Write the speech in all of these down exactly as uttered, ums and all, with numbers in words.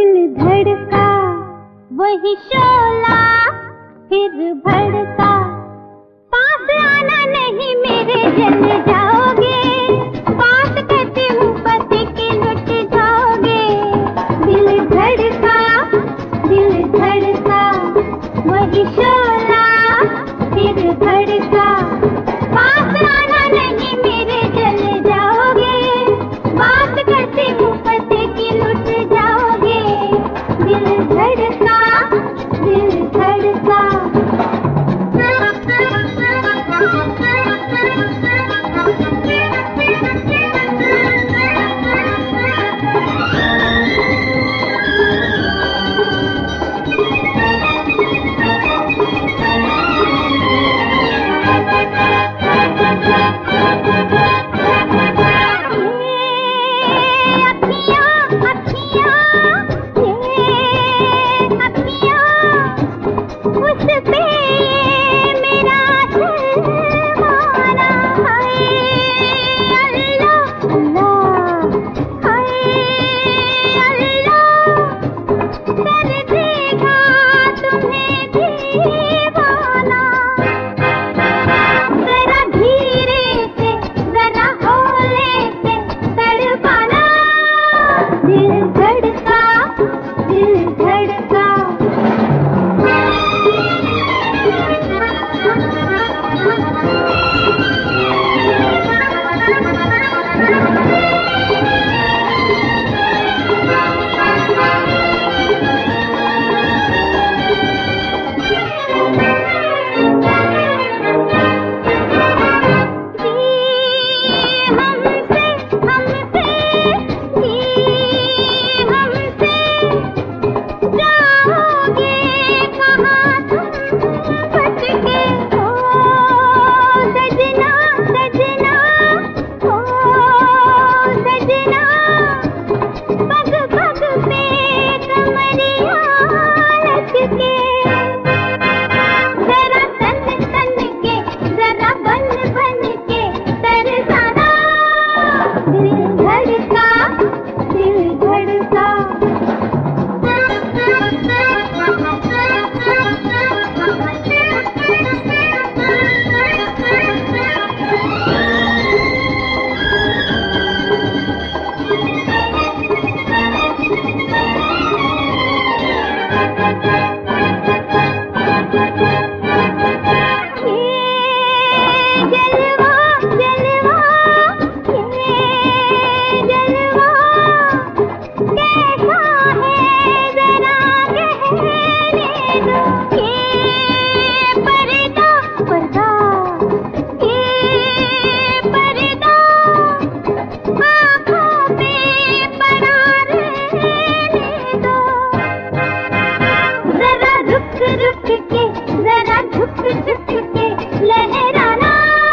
दिल धड़का वही शोला फिर भड़का, पास आना नहीं मेरे जल जाओगे, बात करते हूँ पति के लुट जाओगे। दिल धड़का दिल धड़का वही शोला फिर भड़का, पास आना नहीं मेरे जल जाओगे, बात करते हूँ पति की लुट जाओगे। दिल धड़का दिल धड़का।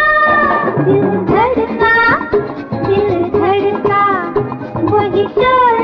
दिल धड़का दिल धड़का वही शोला